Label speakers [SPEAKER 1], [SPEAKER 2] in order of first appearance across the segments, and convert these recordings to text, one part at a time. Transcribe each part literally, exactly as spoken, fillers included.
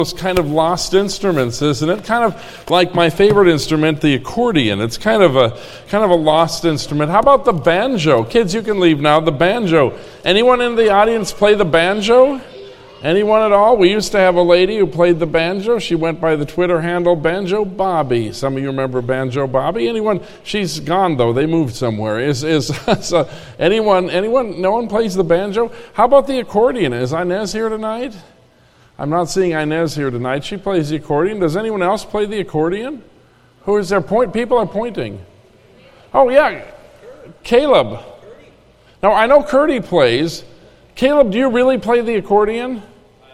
[SPEAKER 1] Those kind of lost instruments, isn't it? Kind of like my favorite instrument, the accordion. It's kind of a kind of a lost instrument. How about the banjo? Kids, you can leave now. The banjo. Anyone in the audience play the banjo? Anyone at all? We used to have a lady who played the banjo. She went by the Twitter handle Banjo Bobby. Some of you remember Banjo Bobby. Anyone? She's gone though. They moved somewhere. Is is so anyone? Anyone? No one plays the banjo. How about the accordion? Is Inez here tonight? I'm not seeing Inez here tonight. She plays the accordion. Does anyone else play the accordion? Who is there? Point. People are pointing. Oh yeah, Caleb. Now I know Curdy plays. Caleb, do you really play the accordion?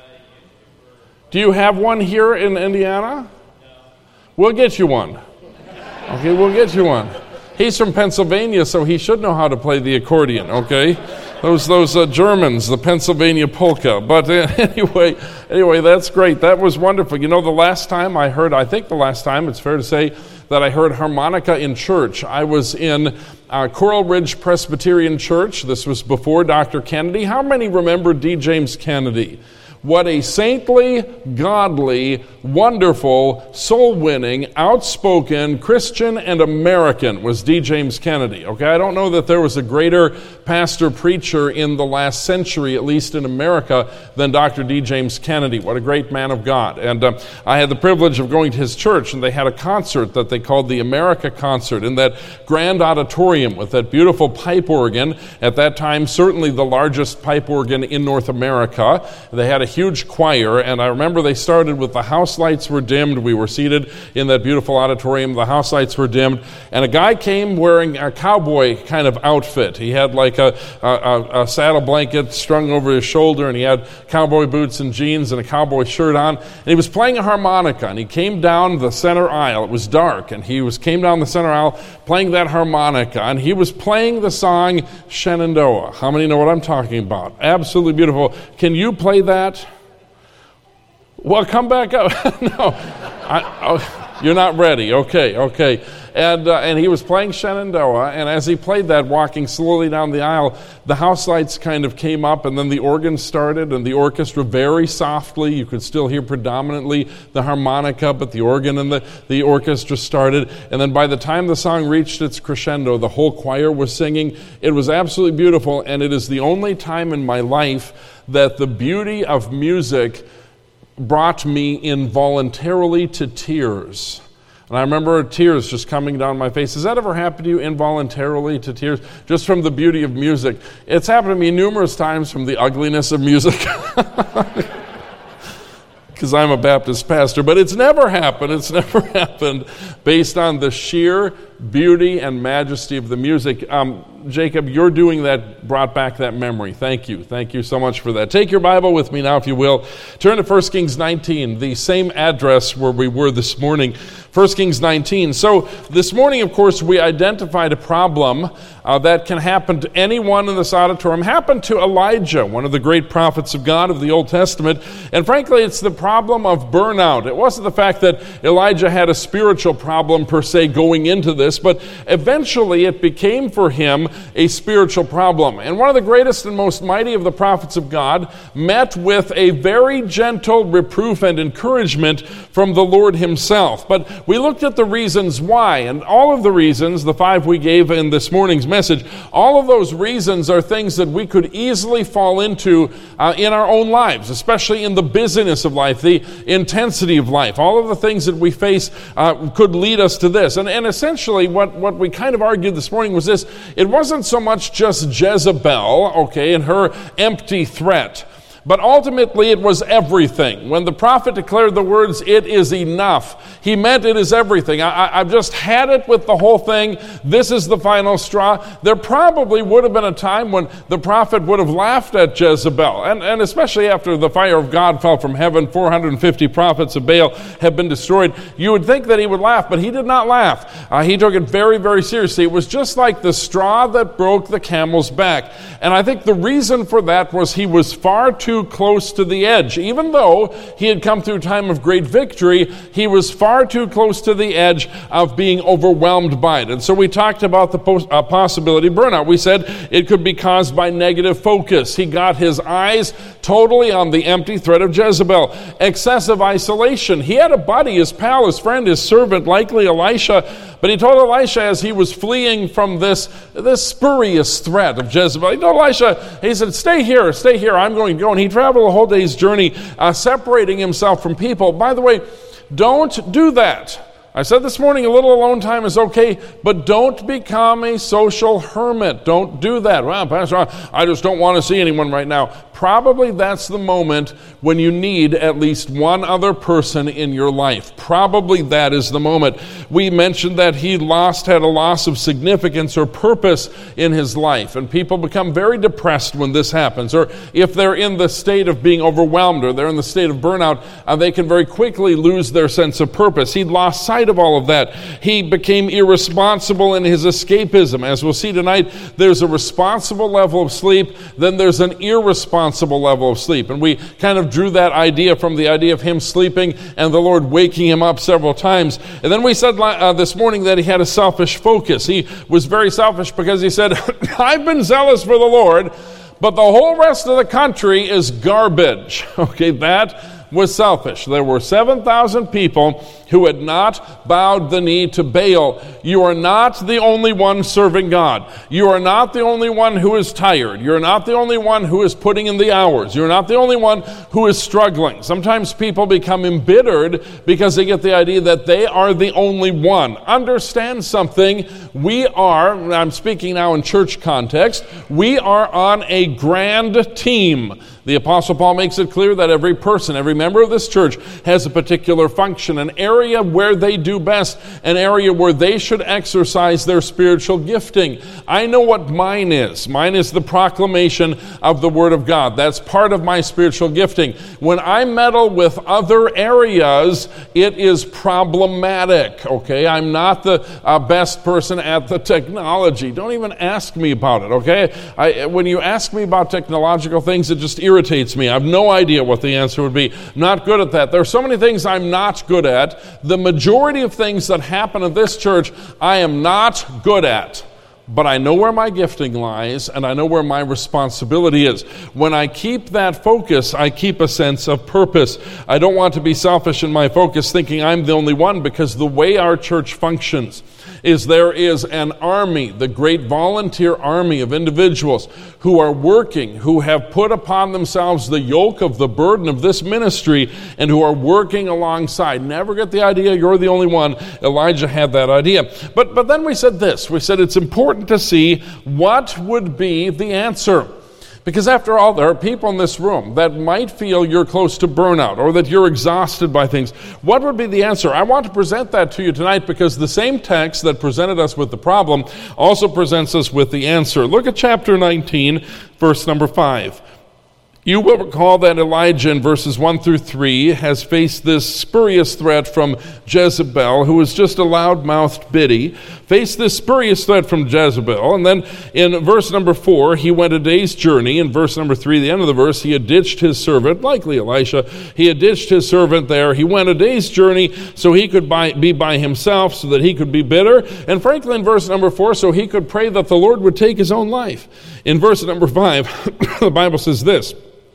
[SPEAKER 1] Do you have one here in Indiana? We'll get you one. Okay, we'll get you one. He's from Pennsylvania, so he should know how to play the accordion, okay? Those those uh, Germans, the Pennsylvania polka. But uh, anyway, anyway, that's great. That was wonderful. You know, the last time I heard, I think the last time, it's fair to say, that I heard harmonica in church, I was in uh, Coral Ridge Presbyterian Church. This was before Doctor Kennedy. How many remember D. James Kennedy? What a saintly, godly, wonderful, soul-winning, outspoken Christian and American was D. James Kennedy. Okay, I don't know that there was a greater pastor-preacher in the last century, at least in America, than Doctor D. James Kennedy. What a great man of God. And uh, I had the privilege of going to his church, and they had a concert that they called the America Concert in that grand auditorium with that beautiful pipe organ. At that time, certainly the largest pipe organ in North America. They had a huge choir, and I remember they started with the house lights were dimmed. We were seated in that beautiful auditorium. The house lights were dimmed, and a guy came wearing a cowboy kind of outfit. He had like a, a, a saddle blanket strung over his shoulder, and he had cowboy boots and jeans and a cowboy shirt on, and he was playing a harmonica, and he came down the center aisle. It was dark, and he was came down the center aisle playing that harmonica, and he was playing the song Shenandoah. How many know what I'm talking about? Absolutely beautiful. Can you play that? Well, come back up. No, I, oh, you're not ready. Okay, okay. And uh, and he was playing Shenandoah, and as he played that, walking slowly down the aisle, the house lights kind of came up, and then the organ started, and the orchestra very softly. You could still hear predominantly the harmonica, but the organ and the, the orchestra started. And then by the time the song reached its crescendo, the whole choir was singing. It was absolutely beautiful, and it is the only time in my life that the beauty of music brought me involuntarily to tears. And I remember tears just coming down my face. Has that ever happened to you, involuntarily to tears, just from the beauty of music? It's happened to me numerous times from the ugliness of music. Because I'm a Baptist pastor, but it's never happened. It's never happened based on the sheer beauty and majesty of the music. Um, Jacob, you're doing that, brought back that memory. Thank you. Thank you so much for that. Take your Bible with me now, if you will. Turn to First Kings nineteen, the same address where we were this morning. First Kings nineteen. So this morning, of course, we identified a problem uh, that can happen to anyone in this auditorium. Happened to Elijah, one of the great prophets of God of the Old Testament. And frankly, it's the problem of burnout. It wasn't the fact that Elijah had a spiritual problem per se going into this, but eventually it became for him a spiritual problem. And one of the greatest and most mighty of the prophets of God met with a very gentle reproof and encouragement from the Lord himself. But we looked at the reasons why, and all of the reasons, the five we gave in this morning's message, all of those reasons are things that we could easily fall into uh, in our own lives, especially in the busyness of life, the intensity of life. All of the things that we face uh, could lead us to this. And, and essentially what, what we kind of argued this morning was this: it wasn't so much just Jezebel, okay, and her empty threat, but ultimately it was everything. When the prophet declared the words, "It is enough," he meant it is everything. I, I, I've just had it with the whole thing. This is the final straw. There probably would have been a time when the prophet would have laughed at Jezebel, and, and especially after the fire of God fell from heaven, four hundred fifty prophets of Baal have been destroyed. You would think that he would laugh, but he did not laugh. Uh, he took it very, very seriously. It was just like the straw that broke the camel's back. And I think the reason for that was he was far too close to the edge. Even though he had come through a time of great victory, he was far too close to the edge of being overwhelmed by it. And so we talked about the pos- uh, possibility of burnout. We said it could be caused by negative focus. He got his eyes totally on the empty threat of Jezebel. Excessive isolation. He had a buddy, his pal, his friend, his servant, likely Elisha, but he told Elisha as he was fleeing from this, this spurious threat of Jezebel, he told Elisha, he said, stay here, stay here, I'm going to go. And he traveled a whole day's journey, uh, separating himself from people. By the way, don't do that. I said this morning, a little alone time is okay, but don't become a social hermit. Don't do that. Well, Pastor, I just don't want to see anyone right now. Probably that's the moment when you need at least one other person in your life. Probably that is the moment. We mentioned that he lost, had a loss of significance or purpose in his life, and people become very depressed when this happens. Or if they're in the state of being overwhelmed or they're in the state of burnout, uh, they can very quickly lose their sense of purpose. He'd lost sight of all of that. He became irresponsible in his escapism. As we'll see tonight, there's a responsible level of sleep, then there's an irresponsible level of sleep. And we kind of drew that idea from the idea of him sleeping and the Lord waking him up several times. And then we said uh, this morning that he had a selfish focus. He was very selfish because he said, I've been zealous for the Lord, but the whole rest of the country is garbage. Okay, that was selfish. There were seven thousand people who had not bowed the knee to Baal. You are not the only one serving God. You are not the only one who is tired. You're not the only one who is putting in the hours. You're not the only one who is struggling. Sometimes people become embittered because they get the idea that they are the only one. Understand something. We are, I'm speaking now in church context, we are on a grand team. The Apostle Paul makes it clear that every person, every member of this church has a particular function, an area where they do best, an area where they should exercise their spiritual gifting. I know what mine is. Mine is the proclamation of the Word of God. That's part of my spiritual gifting. When I meddle with other areas, it is problematic, okay? I'm not the uh, best person at the technology. Don't even ask me about it, okay? I, when you ask me about technological things, it just irritates irritates me. I have no idea what the answer would be. I'm not good at that. There are so many things I'm not good at. The majority of things that happen in this church, I am not good at. But I know where my gifting lies, and I know where my responsibility is. When I keep that focus, I keep a sense of purpose. I don't want to be selfish in my focus, thinking I'm the only one, because the way our church functions is there is an army, the great volunteer army of individuals who are working, who have put upon themselves the yoke of the burden of this ministry, and who are working alongside. Never get the idea you're the only one. Elijah had that idea. But, but then we said this. We said it's important to see what would be the answer. Because after all, there are people in this room that might feel you're close to burnout or that you're exhausted by things. What would be the answer? I want to present that to you tonight because the same text that presented us with the problem also presents us with the answer. Look at chapter nineteen, verse number five. You will recall that Elijah in verses one through three has faced this spurious threat from Jezebel, who was just a loud-mouthed biddy, faced this spurious threat from Jezebel, and then in verse number four, he went a day's journey. In verse number three, the end of the verse, he had ditched his servant, likely Elisha, he had ditched his servant there. He went a day's journey so he could by, be by himself, so that he could be bitter, and frankly in verse number four, so he could pray that the Lord would take his own life. In verse number five, the Bible says this,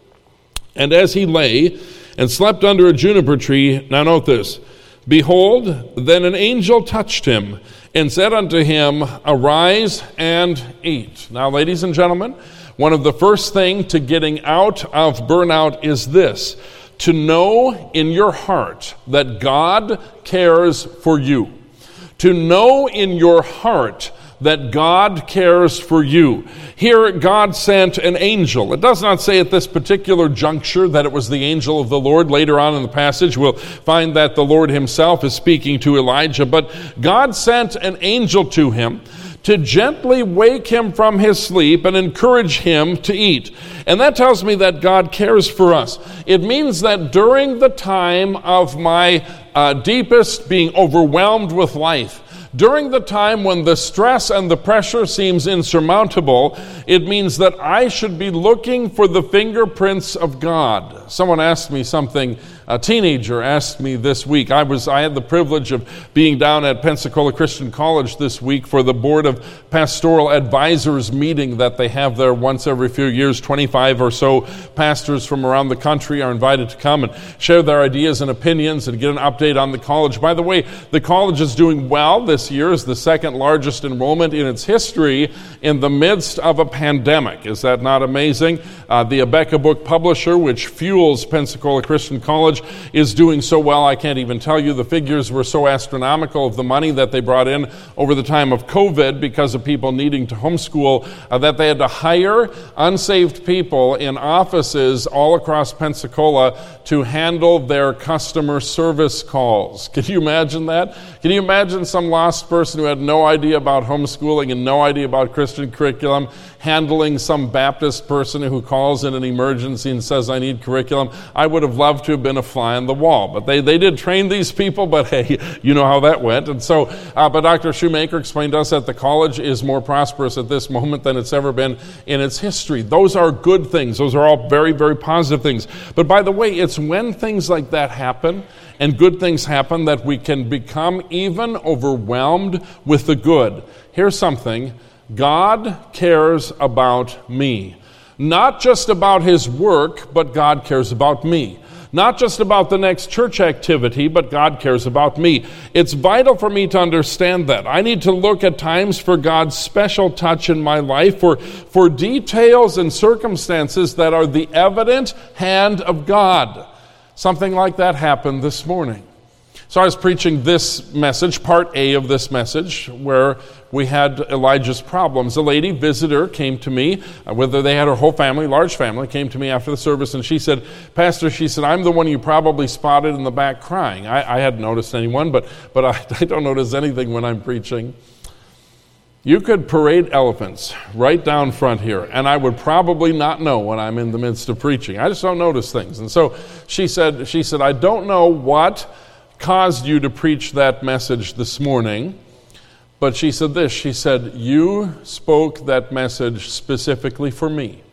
[SPEAKER 1] and as he lay and slept under a juniper tree, now note this, behold, then an angel touched him and said unto him, arise and eat. Now, ladies and gentlemen, one of the first things to getting out of burnout is this, to know in your heart that God cares for you. To know in your heart that God cares for you. Here, God sent an angel. It does not say at this particular juncture that it was the angel of the Lord. Later on in the passage, we'll find that the Lord himself is speaking to Elijah. But God sent an angel to him to gently wake him from his sleep and encourage him to eat. And that tells me that God cares for us. It means that during the time of my uh, deepest being overwhelmed with life, during the time when the stress and the pressure seems insurmountable, it means that I should be looking for the fingerprints of God. Someone asked me something A teenager asked me this week. I was I had the privilege of being down at Pensacola Christian College this week for the Board of Pastoral Advisors meeting that they have there once every few years. twenty-five or so pastors from around the country are invited to come and share their ideas and opinions and get an update on the college. By the way, the college is doing well this year. Is the second largest enrollment in its history in the midst of a pandemic. Is that not amazing? Uh, the Abeka Book Publisher, which fuels Pensacola Christian College, is doing so well. I can't even tell you. The figures were so astronomical of the money that they brought in over the time of COVID because of people needing to homeschool uh, that they had to hire unsaved people in offices all across Pensacola to handle their customer service calls. Can you imagine that? Can you imagine some lost person who had no idea about homeschooling and no idea about Christian curriculum handling some Baptist person who calls in an emergency and says, I need curriculum? I would have loved to have been a fly on the wall. But they, they did train these people, but hey, you know how that went. And so, uh, but Doctor Shoemaker explained to us that the college is more prosperous at this moment than it's ever been in its history. Those are good things. Those are all very, very positive things. But by the way, it's when things like that happen and good things happen that we can become even overwhelmed with the good. Here's something. God cares about me. Not just about His work, but God cares about me. Not just about the next church activity, but God cares about me. It's vital for me to understand that. I need to look at times for God's special touch in my life, for, for details and circumstances that are the evident hand of God. Something like that happened this morning. So I was preaching this message, part A of this message, where we had Elijah's problems. A lady visitor came to me, uh, whether they had her whole family, large family, came to me after the service, and she said, Pastor, she said, I'm the one you probably spotted in the back crying. I, I hadn't noticed anyone, but, but I, I don't notice anything when I'm preaching. You could parade elephants right down front here, and I would probably not know when I'm in the midst of preaching. I just don't notice things. And so she said, she said, I don't know what caused you to preach that message this morning, but she said this, she said, you spoke that message specifically for me.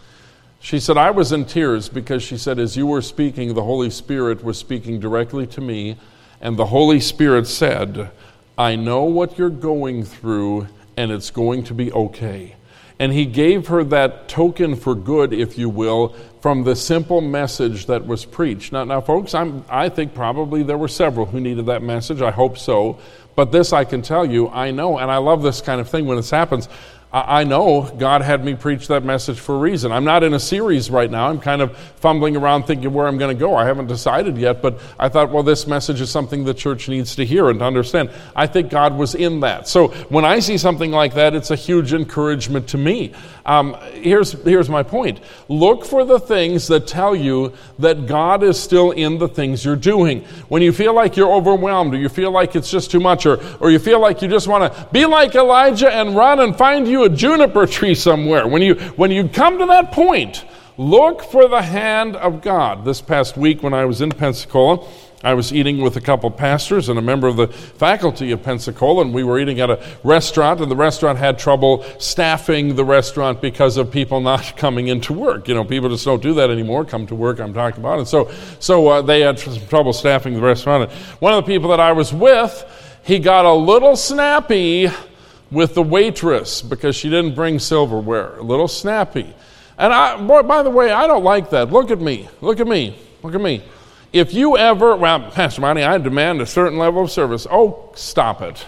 [SPEAKER 1] She said, I was in tears because she said, as you were speaking, the Holy Spirit was speaking directly to me, and the Holy Spirit said, I know what you're going through, and it's going to be okay. And He gave her that token for good, if you will, from the simple message that was preached. Now, now folks, I'm, I think probably there were several who needed that message. I hope so. But this I can tell you, I know, and I love this kind of thing when this happens. I know God had me preach that message for a reason. I'm not in a series right now. I'm kind of fumbling around thinking where I'm going to go. I haven't decided yet, but I thought, well, this message is something the church needs to hear and to understand. I think God was in that. So when I see something like that, it's a huge encouragement to me. Um, here's, here's my point. Look for the things that tell you that God is still in the things you're doing. When you feel like you're overwhelmed, or you feel like it's just too much, or, or you feel like you just want to be like Elijah and run and find you a juniper tree somewhere. When you when you come to that point, look for the hand of God. This past week when I was in Pensacola, I was eating with a couple pastors and a member of the faculty of Pensacola, and we were eating at a restaurant, and the restaurant had trouble staffing the restaurant because of people not coming into work. You know, people just don't do that anymore, come to work, I'm talking about. And so, so uh, they had some trouble staffing the restaurant. And one of the people that I was with, he got a little snappy with the waitress because she didn't bring silverware. A little snappy. And I, boy, by the way, I don't like that. Look at me. Look at me. Look at me. If you ever, well, Pastor Monty, I demand a certain level of service. Oh, stop it.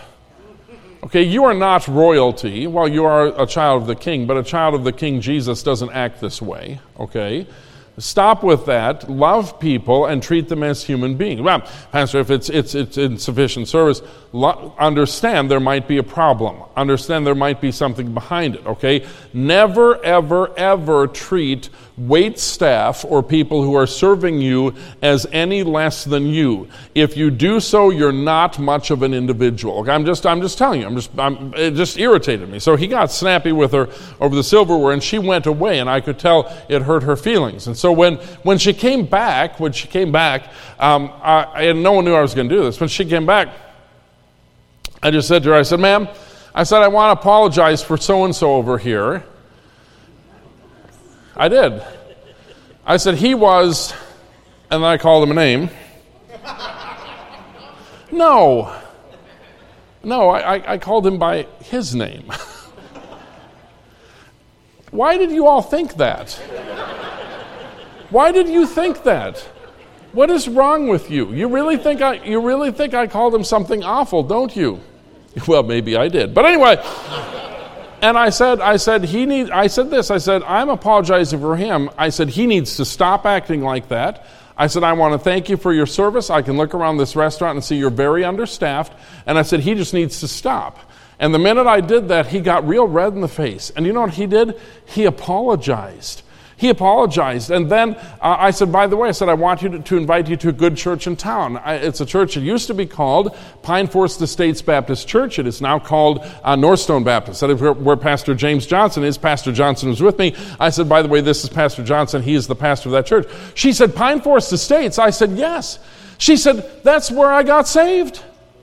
[SPEAKER 1] Okay, you are not royalty. Well, you are a child of the King, but a child of the King Jesus doesn't act this way. Okay? Stop with that. Love people and treat them as human beings. Well, Pastor, if it's it's it's insufficient service, lo- understand there might be a problem. Understand there might be something behind it, okay? Never, ever, ever treat wait staff or people who are serving you as any less than you. If you do so, you're not much of an individual. Okay? I'm just I'm just telling you. I'm just I'm, it just irritated me. So he got snappy with her over the silverware, and she went away, and I could tell it hurt her feelings. And so when when she came back, when she came back, um, I, and no one knew I was going to do this. When she came back, I just said to her, I said, ma'am, I said, I want to apologize for so-and-so over here. I did. I said, he was And then I called him a name. No. No, I, I, I called him by his name. Why did you all think that? Why did you think that? What is wrong with you? You really think I you really think I called him something awful, don't you? Well, maybe I did. But anyway, and I said I said he need I said this, I said I'm apologizing for him. I said he needs to stop acting like that. I said, I want to thank you for your service. I can look around this restaurant and see you're very understaffed. And I said, he just needs to stop. And the minute I did that, he got real red in the face. And you know what he did? He apologized. He apologized. And then uh, I said, by the way, I said, I want you to, to invite you to a good church in town. I, it's a church that used to be called Pine Forest Estates Baptist Church. It is now called uh, Northstone Baptist. That is where, where Pastor James Johnson is. Pastor Johnson was with me. I said, by the way, this is Pastor Johnson. He is the pastor of that church. She said, Pine Forest Estates? I said, yes. She said, that's where I got saved.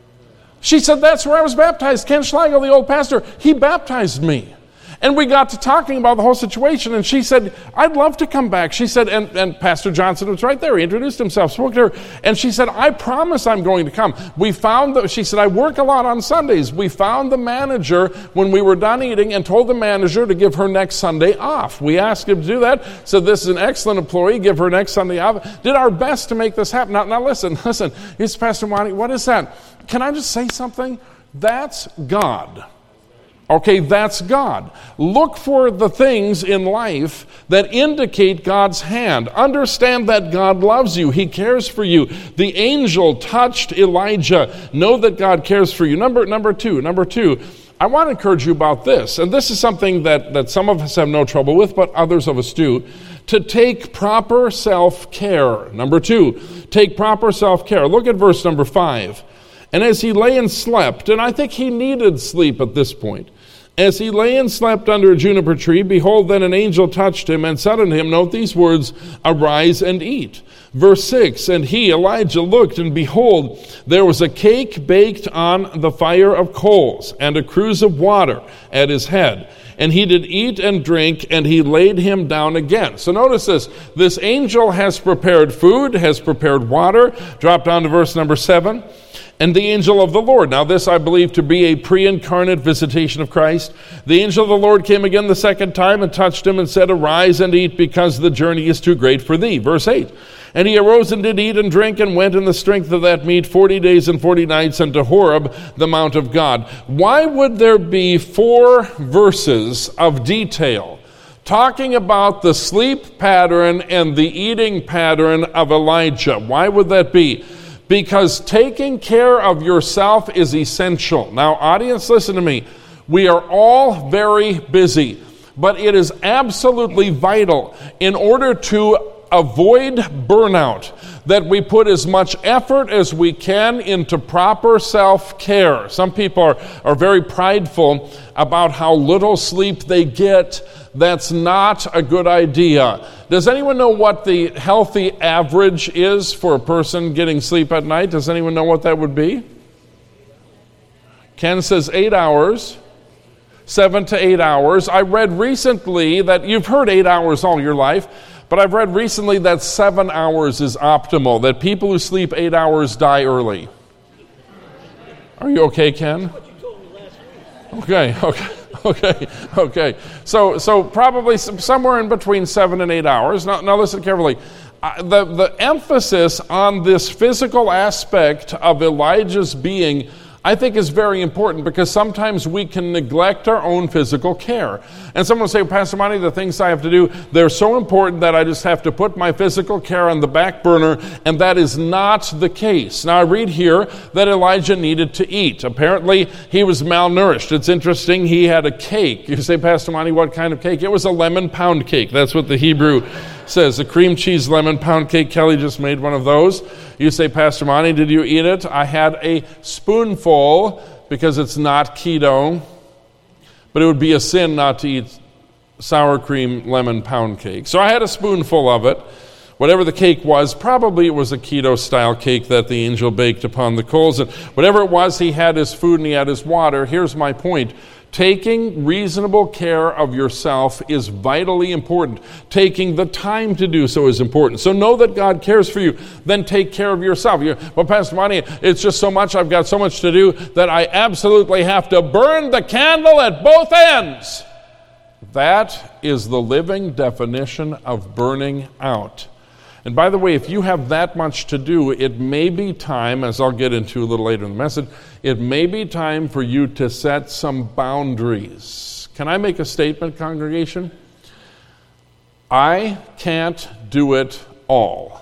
[SPEAKER 1] She said, that's where I was baptized. Ken Schlegel, the old pastor, he baptized me. And we got to talking about the whole situation, and she said, I'd love to come back. She said, and, and Pastor Johnson was right there. He introduced himself, spoke to her, and she said, I promise I'm going to come. We found, the, she said, I work a lot on Sundays. We found the manager when we were done eating and told the manager to give her next Sunday off. We asked him to do that, said this is an excellent employee, give her next Sunday off. Did our best to make this happen. Now, now listen, listen, here's Pastor Monty, what is that? Can I just say something? That's God. Okay, that's God. Look for the things in life that indicate God's hand. Understand that God loves you. He cares for you. The angel touched Elijah. Know that God cares for you. Number, number two, number two, I want to encourage you about this. And this is something that, that some of us have no trouble with, but others of us do. To take proper self-care. Number two, take proper self-care. Look at verse number five. And as he lay and slept, and I think he needed sleep at this point, as he lay and slept under a juniper tree, behold, then an angel touched him and said unto him, note these words, arise and eat. Verse six, and he, Elijah, looked, and behold, there was a cake baked on the fire of coals, and a cruse of water at his head. And he did eat and drink, and he laid him down again. So notice this. This angel has prepared food, has prepared water. Drop down to verse number seven. And the angel of the Lord. Now this I believe to be a pre-incarnate visitation of Christ. The angel of the Lord came again the second time and touched him and said, arise and eat, because the journey is too great for thee. Verse eight. And he arose and did eat and drink, and went in the strength of that meat forty days and forty nights unto Horeb, the mount of God. Why would there be four verses of detail talking about the sleep pattern and the eating pattern of Elijah? Why would that be? Because taking care of yourself is essential. Now, audience, listen to me. We are all very busy, but it is absolutely vital in order to avoid burnout that we put as much effort as we can into proper self-care. Some people are, are very prideful about how little sleep they get. That's not a good idea. Does anyone know what the healthy average is for a person getting sleep at night? Does anyone know what that would be? Ken says eight hours. Seven to eight hours. I read recently that you've heard eight hours all your life, but I've read recently that seven hours is optimal, that people who sleep eight hours die early. Are you okay, Ken? Okay, okay, okay, okay. So, so probably somewhere in between seven and eight hours. Now, now listen carefully. Uh, the, the emphasis on this physical aspect of Elijah's being, I think, is very important, because sometimes we can neglect our own physical care. And someone will say, Pastor Monty, the things I have to do, they're so important that I just have to put my physical care on the back burner, and that is not the case. Now, I read here that Elijah needed to eat. Apparently, he was malnourished. It's interesting, he had a cake. You say, Pastor Monty, what kind of cake? It was a lemon pound cake. That's what the Hebrew says, a cream cheese lemon pound cake. Kelly just made one of those. You say, Pastor Monty, did you eat it? I had a spoonful, because it's not keto, but it would be a sin not to eat sour cream lemon pound cake. So I had a spoonful of it. Whatever the cake was, probably it was a keto-style cake that the angel baked upon the coals. And whatever it was, he had his food and he had his water. Here's my point. Taking reasonable care of yourself is vitally important. Taking the time to do so is important. So know that God cares for you. Then take care of yourself. You're, well, Pastor Monty, it's just so much. I've got so much to do that I absolutely have to burn the candle at both ends. That is the living definition of burning out. And by the way, if you have that much to do, it may be time, as I'll get into a little later in the message, it may be time for you to set some boundaries. Can I make a statement, congregation? I can't do it all.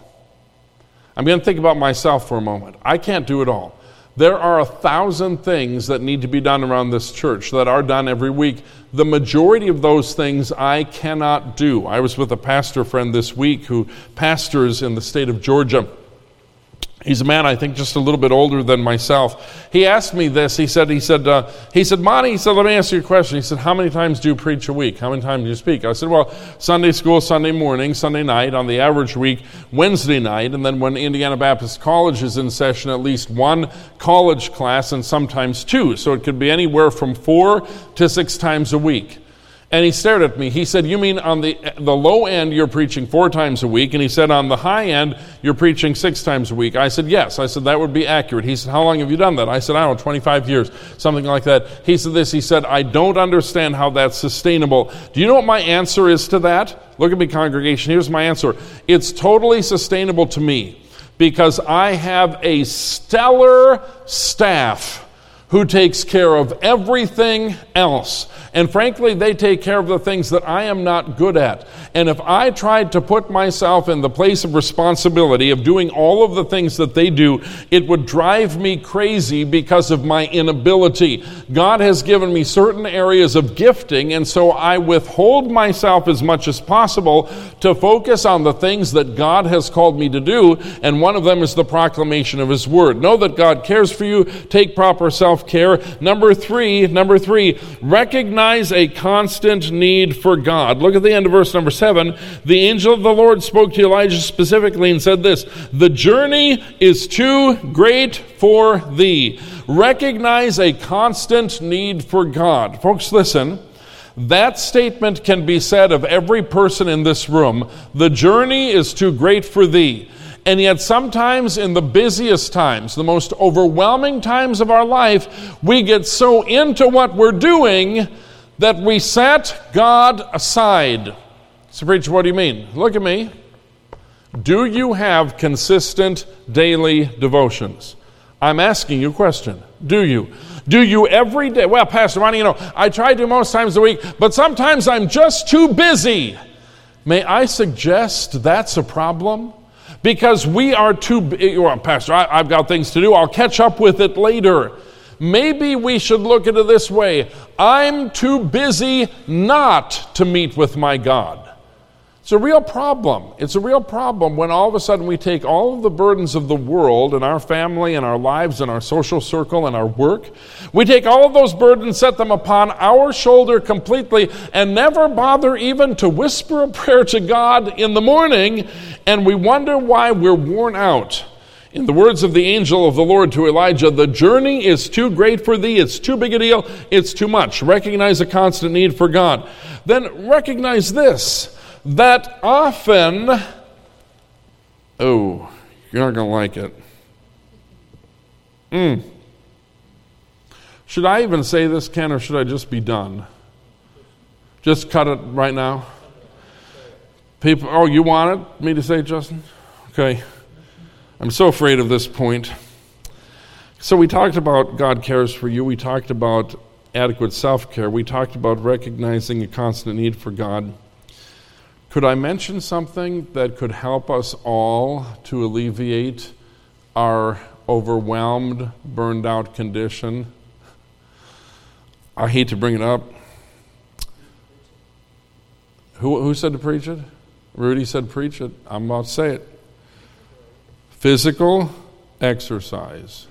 [SPEAKER 1] I'm going to think about myself for a moment. I can't do it all. There are a thousand things that need to be done around this church that are done every week. The majority of those things I cannot do. I was with a pastor friend this week who pastors in the state of Georgia. He's a man, I think, just a little bit older than myself. He asked me this. He said, he said, uh, he said, Monty, he said, let me ask you a question. He said, how many times do you preach a week? How many times do you speak? I said, well, Sunday school, Sunday morning, Sunday night, on the average week, Wednesday night, and then when Indiana Baptist College is in session, at least one college class and sometimes two. So it could be anywhere from four to six times a week. And he stared at me. He said, you mean on the the low end you're preaching four times a week? And he said, on the high end you're preaching six times a week. I said, yes. I said, that would be accurate. He said, how long have you done that? I said, I don't know, twenty-five years, something like that. He said this, he said, I don't understand how that's sustainable. Do you know what my answer is to that? Look at me, congregation. Here's my answer. It's totally sustainable to me because I have a stellar staff who takes care of everything else. And frankly, they take care of the things that I am not good at. And if I tried to put myself in the place of responsibility of doing all of the things that they do, it would drive me crazy because of my inability. God has given me certain areas of gifting, and so I withhold myself as much as possible to focus on the things that God has called me to do, and one of them is the proclamation of His Word. Know that God cares for you. Take proper self-care. Number three, number three, recognize a constant need for God. Look at the end of verse number seven. The angel of the Lord spoke to Elijah specifically and said this, the journey is too great for thee. Recognize a constant need for God. Folks, listen. That statement can be said of every person in this room. The journey is too great for thee. And yet sometimes in the busiest times, the most overwhelming times of our life, we get so into what we're doing that we set God aside. So, preacher, what do you mean? Look at me. Do you have consistent daily devotions? I'm asking you a question. Do you? Do you every day? Well, Pastor Ronnie, you know, I try to most times a week, but sometimes I'm just too busy. May I suggest that's a problem? Because we are too, well, Pastor, I, I've got things to do. I'll catch up with it later. Maybe we should look at it this way. I'm too busy not to meet with my God. It's a real problem. It's a real problem when all of a sudden we take all of the burdens of the world and our family and our lives and our social circle and our work. We take all of those burdens, set them upon our shoulder completely, and never bother even to whisper a prayer to God in the morning, and we wonder why we're worn out. In the words of the angel of the Lord to Elijah, the journey is too great for thee. It's too big a deal. It's too much. Recognize a constant need for God. Then recognize this, that often, oh, you're not going to like it. Mm. Should I even say this, Ken, or should I just be done? Just cut it right now? People, oh, you wanted me to say it, Justin? Okay. I'm so afraid of this point. So we talked about God cares for you. We talked about adequate self-care. We talked about recognizing a constant need for God. Could I mention something that could help us all to alleviate our overwhelmed, burned out condition? I hate to bring it up. Who, who said to preach it? Rudy said preach it. I'm about to say it. Physical exercise.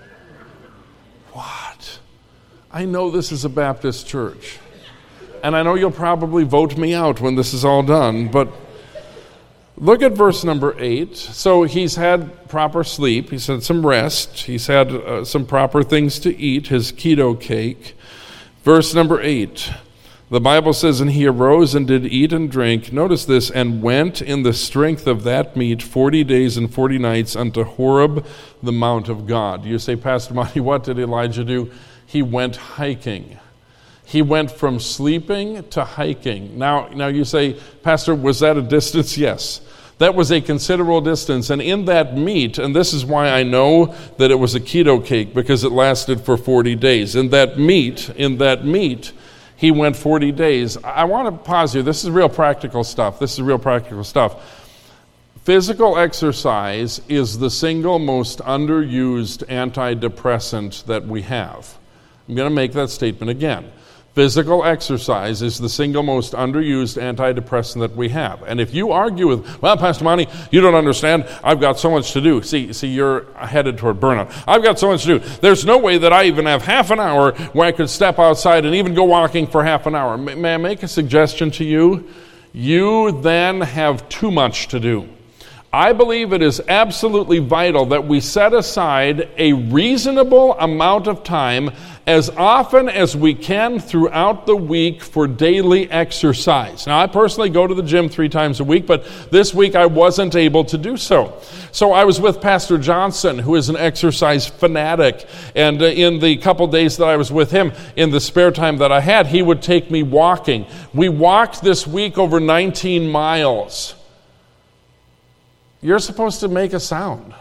[SPEAKER 1] What? I know this is a Baptist church. And I know you'll probably vote me out when this is all done, but look at verse number eight. So he's had proper sleep. He's had some rest. He's had uh, some proper things to eat, his keto cake. Verse number eight. The Bible says, and he arose and did eat and drink, notice this, and went in the strength of that meat forty days and forty nights unto Horeb, the mount of God. You say, Pastor Monty, what did Elijah do? He went hiking. He went from sleeping to hiking. Now, now you say, Pastor, was that a distance? Yes. That was a considerable distance. And in that meat, and this is why I know that it was a keto cake, because it lasted for forty days. In that meat, in that meat, he went forty days. I want to pause here. This is real practical stuff. This is real practical stuff. Physical exercise is the single most underused antidepressant that we have. I'm going to make that statement again. Physical exercise is the single most underused antidepressant that we have. And if you argue with, well, Pastor Monty, you don't understand. I've got so much to do. See, see, you're headed toward burnout. I've got so much to do. There's no way that I even have half an hour where I could step outside and even go walking for half an hour. May I make a suggestion to you? You then have too much to do. I believe it is absolutely vital that we set aside a reasonable amount of time as often as we can throughout the week for daily exercise. Now, I personally go to the gym three times a week, but this week I wasn't able to do so. So I was with Pastor Johnson, who is an exercise fanatic, and uh, in the couple days that I was with him, in the spare time that I had, he would take me walking. We walked this week over nineteen miles. You're supposed to make a sound.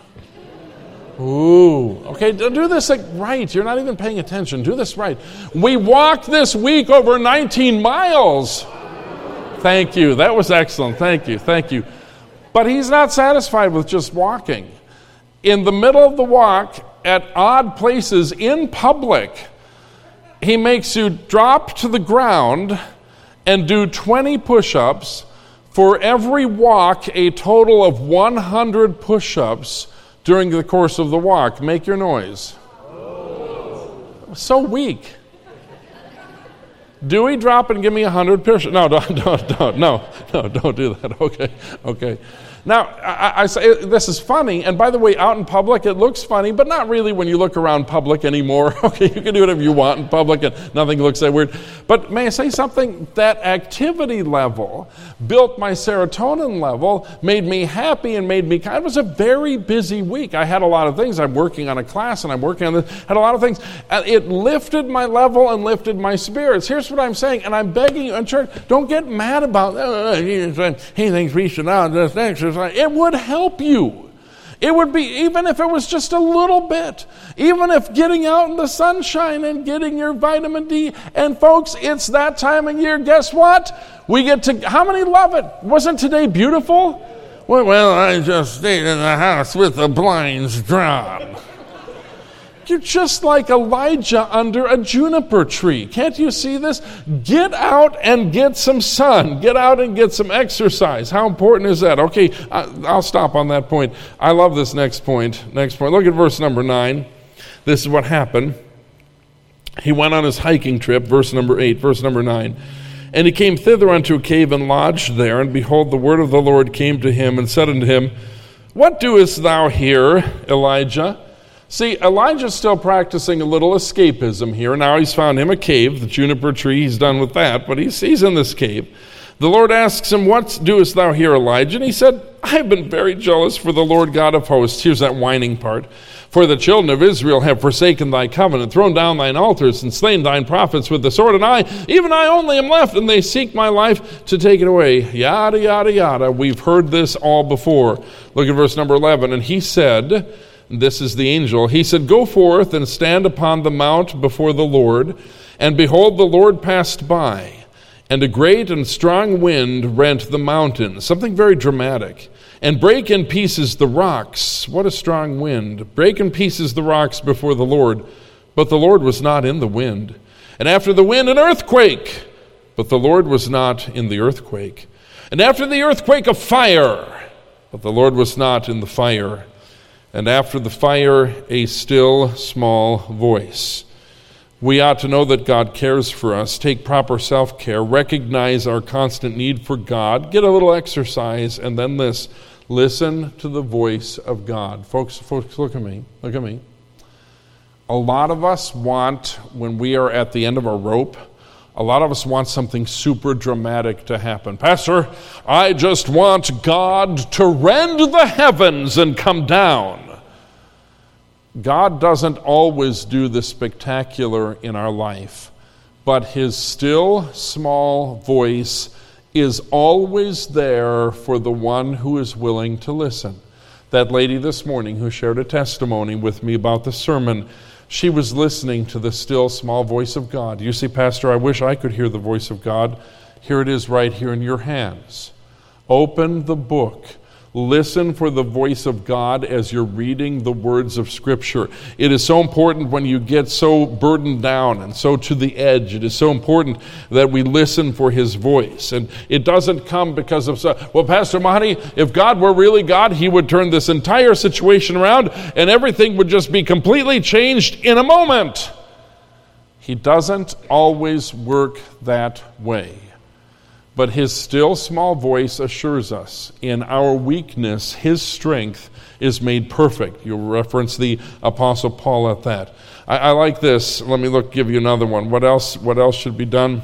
[SPEAKER 1] Ooh. Okay, do this like right. You're not even paying attention. Do this right. We walked this week over nineteen miles. Thank you. That was excellent. Thank you. Thank you. But he's not satisfied with just walking. In the middle of the walk, at odd places in public, he makes you drop to the ground and do twenty push-ups. For every walk, a total of one hundred push-ups during the course of the walk. Make your noise. So weak. Dewey, drop and give me one hundred push-ups. No, don't, don't, don't, no, no, don't do that. Okay, okay. Now, I, I say this is funny, and by the way, out in public it looks funny, but not really when you look around public anymore. Okay, you can do whatever you want in public, and nothing looks that weird. But may I say something? That activity level built my serotonin level, made me happy, and made me. It was a very busy week. I had a lot of things. I'm working on a class, and I'm working on this. Had a lot of things. It lifted my level and lifted my spirits. Here's what I'm saying, and I'm begging you in church: don't get mad about. Uh, he thinks we should not just exercise. It would help you. It would be, even if it was just a little bit, even if getting out in the sunshine and getting your vitamin D. And folks, it's that time of year. Guess what? We get to, how many love it? Wasn't today beautiful? Well, well I just stayed in the house with the blinds drawn. You're just like Elijah under a juniper tree. Can't you see this? Get out and get some sun. Get out and get some exercise. How important is that? Okay, I'll stop on that point. I love this next point. Next point. Look at verse number nine. This is what happened. He went on his hiking trip, verse number eight, verse number nine. And he came thither unto a cave and lodged there. And behold, the word of the Lord came to him and said unto him, What doest thou here, Elijah? See, Elijah's still practicing a little escapism here. Now he's found him a cave, the juniper tree, he's done with that, but he's, he's in this cave. The Lord asks him, What doest thou here, Elijah? And he said, I have been very jealous for the Lord God of hosts. Here's that whining part. For the children of Israel have forsaken thy covenant, thrown down thine altars, and slain thine prophets with the sword. And I, even I only am left, and they seek my life to take it away. Yada, yada, yada. We've heard this all before. Look at verse number eleven. And he said, this is the angel. He said, Go forth and stand upon the mount before the Lord. And behold, the Lord passed by, and a great and strong wind rent the mountain. Something very dramatic. And brake in pieces the rocks. What a strong wind. Brake in pieces the rocks before the Lord. But the Lord was not in the wind. And after the wind, an earthquake. But the Lord was not in the earthquake. And after the earthquake, a fire. But the Lord was not in the fire. And after the fire, a still small voice. We ought to know that God cares for us, take proper self-care, recognize our constant need for God, get a little exercise, and then this, listen to the voice of God. Folks, folks, look at me, look at me. A lot of us want, when we are at the end of our rope, a lot of us want something super dramatic to happen. Pastor, I just want God to rend the heavens and come down. God doesn't always do the spectacular in our life, but his still, small voice is always there for the one who is willing to listen. That lady this morning who shared a testimony with me about the sermon, she was listening to the still, small voice of God. You see, Pastor, I wish I could hear the voice of God. Here it is right here in your hands. Open the book. Listen for the voice of God as you're reading the words of Scripture. It is so important when you get so burdened down and so to the edge. It is so important that we listen for his voice. And it doesn't come because of, well, Pastor Mahdi, if God were really God, he would turn this entire situation around and everything would just be completely changed in a moment. He doesn't always work that way. But his still small voice assures us, in our weakness, his strength is made perfect. You'll reference the Apostle Paul at that. I, I like this. Let me look. Give you another one. What else? What else should be done?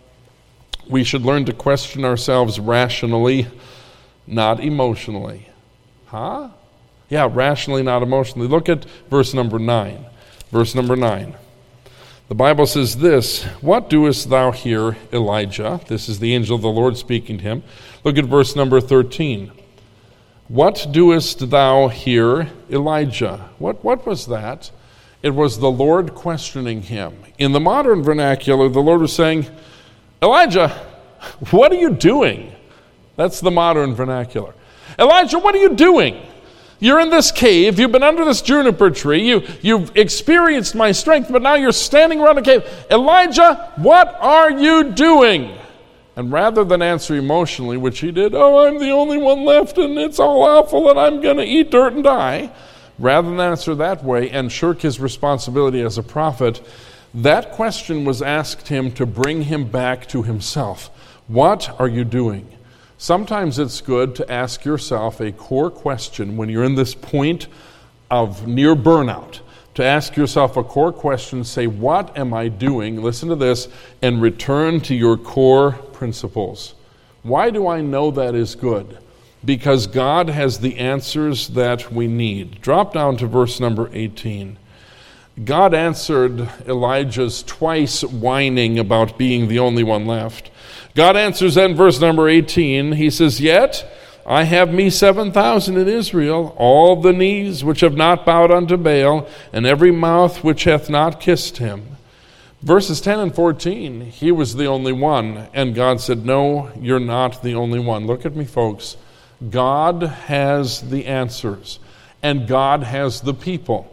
[SPEAKER 1] We should learn to question ourselves rationally, not emotionally. Huh? Yeah, rationally, not emotionally. Look at verse number nine. Verse number nine. The Bible says this, what doest thou here, Elijah? This is the angel of the Lord speaking to him. Look at verse number thirteen. What doest thou here, Elijah? What, what was that? It was the Lord questioning him. In the modern vernacular, the Lord was saying, Elijah, what are you doing? That's the modern vernacular. Elijah, what are you doing? You're in this cave, you've been under this juniper tree, you, you've experienced my strength, but now you're standing around a cave. Elijah, what are you doing? And rather than answer emotionally, which he did, oh, I'm the only one left and it's all awful and I'm going to eat dirt and die, rather than answer that way and shirk his responsibility as a prophet, that question was asked him to bring him back to himself. What are you doing? Sometimes it's good to ask yourself a core question when you're in this point of near burnout. To ask yourself a core question, say, what am I doing? Listen to this, and return to your core principles. Why do I know that is good? Because God has the answers that we need. Drop down to verse number eighteen. God answered Elijah's twice whining about being the only one left. God answers then verse number eighteen. He says, yet I have me seven thousand in Israel, all the knees which have not bowed unto Baal, and every mouth which hath not kissed him. Verses ten and fourteen, he was the only one. And God said, no, you're not the only one. Look at me, folks. God has the answers, and God has the people.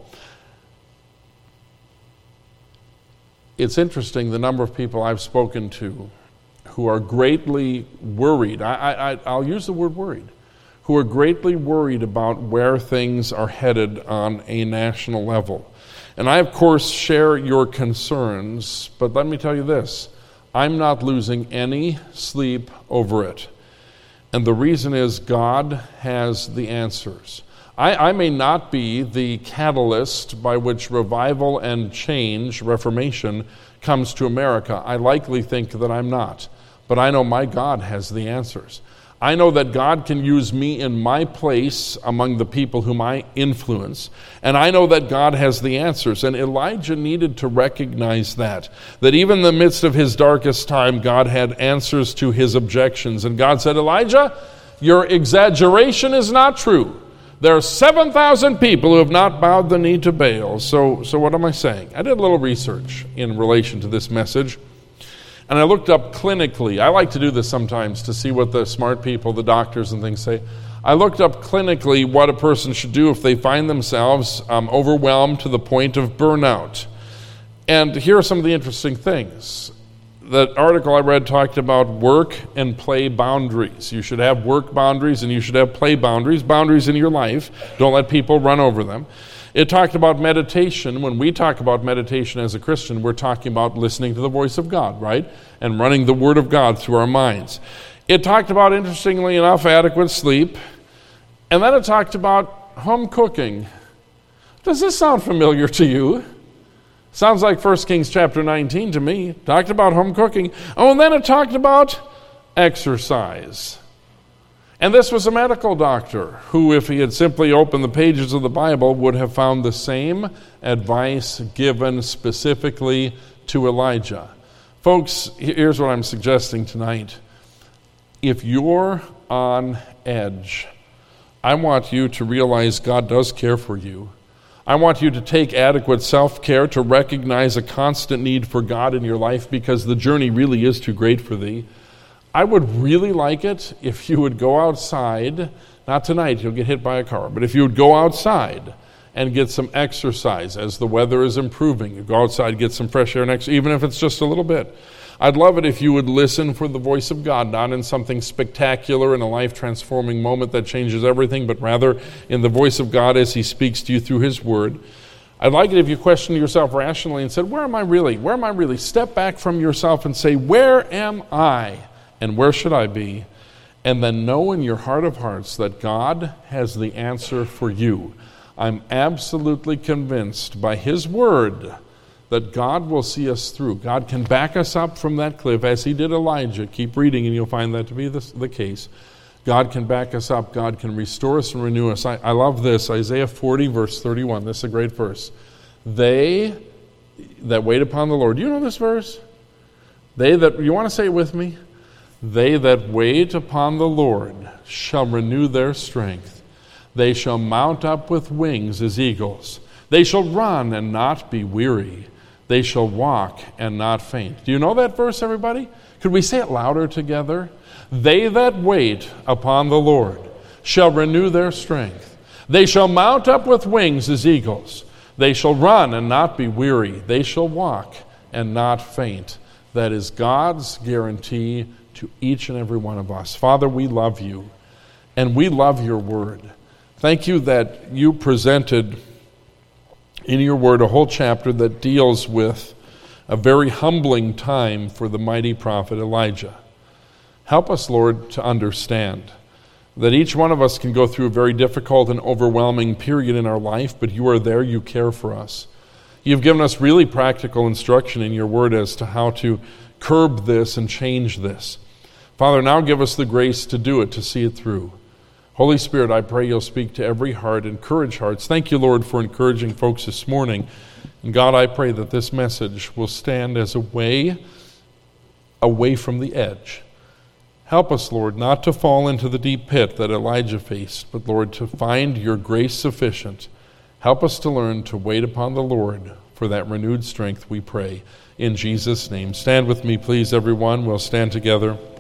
[SPEAKER 1] It's interesting the number of people I've spoken to who are greatly worried. I, I, I'll use the word worried. Who are greatly worried about where things are headed on a national level. And I, of course, share your concerns, but let me tell you this. I'm not losing any sleep over it. And the reason is God has the answers. I, I may not be the catalyst by which revival and change, reformation, comes to America. I likely think that I'm not. But I know my God has the answers. I know that God can use me in my place among the people whom I influence. And I know that God has the answers. And Elijah needed to recognize that. That even in the midst of his darkest time, God had answers to his objections. And God said, Elijah, your exaggeration is not true. There are seven thousand people who have not bowed the knee to Baal. So, so what am I saying? I did a little research in relation to this message. And I looked up clinically. I like to do this sometimes to see what the smart people, the doctors and things say. I looked up clinically what a person should do if they find themselves um, overwhelmed to the point of burnout. And here are some of the interesting things. The article I read talked about work and play boundaries. You should have work boundaries and you should have play boundaries, boundaries in your life. Don't let people run over them. It talked about meditation. When we talk about meditation as a Christian, we're talking about listening to the voice of God, right? And running the Word of God through our minds. It talked about, interestingly enough, adequate sleep. And then it talked about home cooking. Does this sound familiar to you? Sounds like First Kings chapter nineteen to me. Talked about home cooking. Oh, and then it talked about exercise. And this was a medical doctor who, if he had simply opened the pages of the Bible, would have found the same advice given specifically to Elijah. Folks, here's what I'm suggesting tonight. If you're on edge, I want you to realize God does care for you. I want you to take adequate self-care to recognize a constant need for God in your life because the journey really is too great for thee. I would really like it if you would go outside, not tonight, you'll get hit by a car, but if you would go outside and get some exercise as the weather is improving. You go outside, get some fresh air next, even if it's just a little bit. I'd love it if you would listen for the voice of God, not in something spectacular in a life-transforming moment that changes everything, but rather in the voice of God as he speaks to you through his word. I'd like it if you questioned yourself rationally and said, where am I really? Where am I really? Step back from yourself and say, where am I? And where should I be? And then know in your heart of hearts that God has the answer for you. I'm absolutely convinced by his word that God will see us through. God can back us up from that cliff as he did Elijah. Keep reading and you'll find that to be the, the case. God can back us up. God can restore us and renew us. I, I love this. Isaiah forty, verse thirty-one. This is a great verse. They that wait upon the Lord. Do you know this verse? They that, you want to say it with me? They that wait upon the Lord shall renew their strength. They shall mount up with wings as eagles. They shall run and not be weary. They shall walk and not faint. Do you know that verse, everybody? Could we say it louder together? They that wait upon the Lord shall renew their strength. They shall mount up with wings as eagles. They shall run and not be weary. They shall walk and not faint. That is God's guarantee to each and every one of us. Father, we love you, and we love your word. Thank you that you presented in your word a whole chapter that deals with a very humbling time for the mighty prophet Elijah. Help us, Lord, to understand that each one of us can go through a very difficult and overwhelming period in our life, but you are there, you care for us. You've given us really practical instruction in your word as to how to curb this and change this. Father, now give us the grace to do it, to see it through. Holy Spirit, I pray you'll speak to every heart, encourage hearts. Thank you, Lord, for encouraging folks this morning. And God, I pray that this message will stand as a way away from the edge. Help us, Lord, not to fall into the deep pit that Elijah faced, but, Lord, to find your grace sufficient. Help us to learn to wait upon the Lord for that renewed strength, we pray. In Jesus' name. Stand with me, please, everyone. We'll stand together.